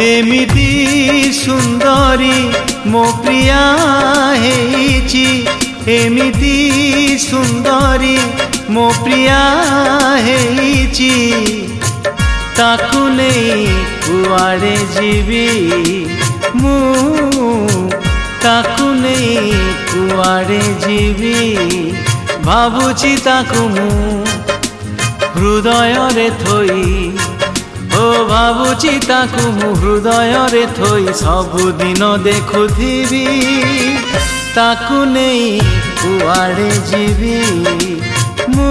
एमिति सुंदरी मो प्रिया हेची एमिति सुंदरी मो प्रिया हेची ताकू नहीं कुआड़े जीवी मु ताकू नहीं कुआड़े जीवी भावुची ताकू मु हृदय रे थोई ओ भावुची ताकू मु हृदय रे थोई सबुदिन देखुथिबी ताकू नहीं कुआड़े जीवी मु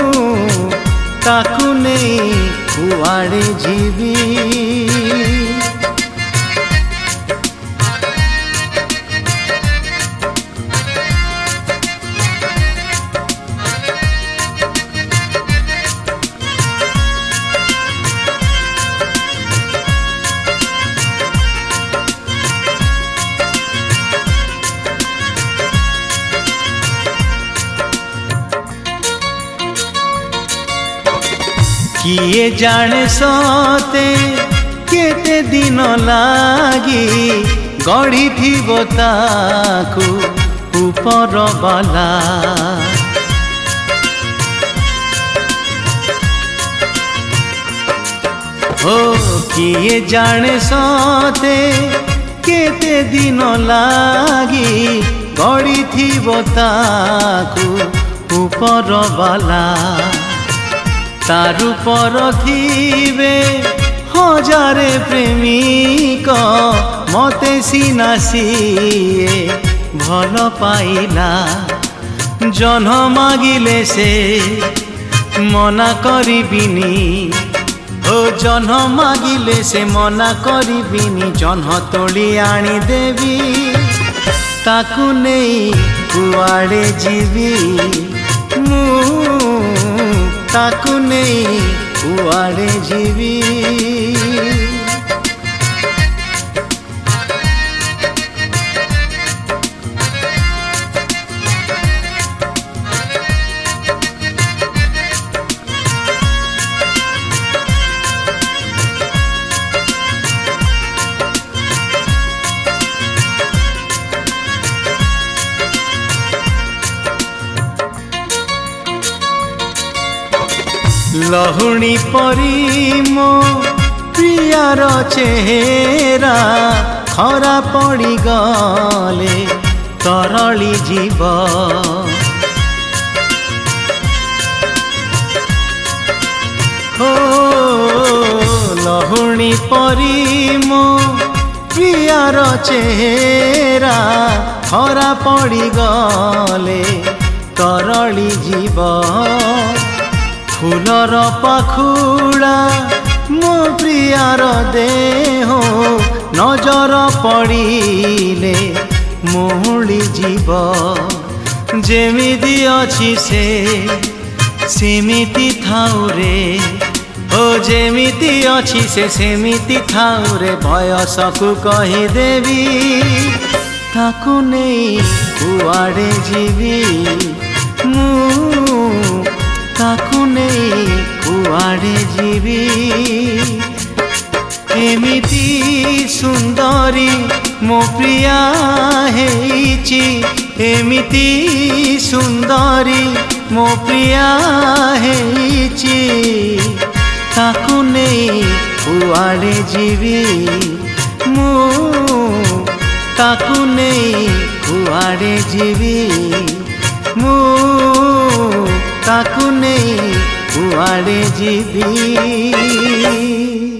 ताकू नहीं कुआड़े जीवी। किए जाने सते केते दिन लागी गढ़ी थी ताकू ऊपर बाला हो किए जाने सते केते दिन लागी गढ़ी थी ताकू ऊपर बाला तारु पर थिबे हजारे प्रेमिक मते सीना सीए भल पाइला जन्म मागिले से मना करिबिनी ओ जन्म मागिले से मना करिबिनी जन्म तोली आनी देवी ताकू नहीं कुआड़े जीवी मु ताकू नहीं कुआड़े जीवी। लहुणी परी मो प्रियार चेहरा खरा पड़ी गले तरली जीव हो लहुणी परी मो प्रियार चेहरा खरा पड़ी गले तरली जीव फूलर पाखुड़ा मो प्रियार देह नजर पड़िले मोहली जीव जेमिति अछि से सेमिति थाउ रे ओ जेमिति अछि से सेमिति थाउ रे बयस को कही देवी ताकू नहीं कुआड़े जीवी मु ताकू नहीं कुआड़े जीवी एमिति सुंदरी मो प्रिया हेची एमिति सुंदरी मो प्रिया हेची ताकू नहीं कुआड़े जीवी मु ताकू नहीं कुआड़े जीवी मु ताकू नहीं कुआड़े जीवी।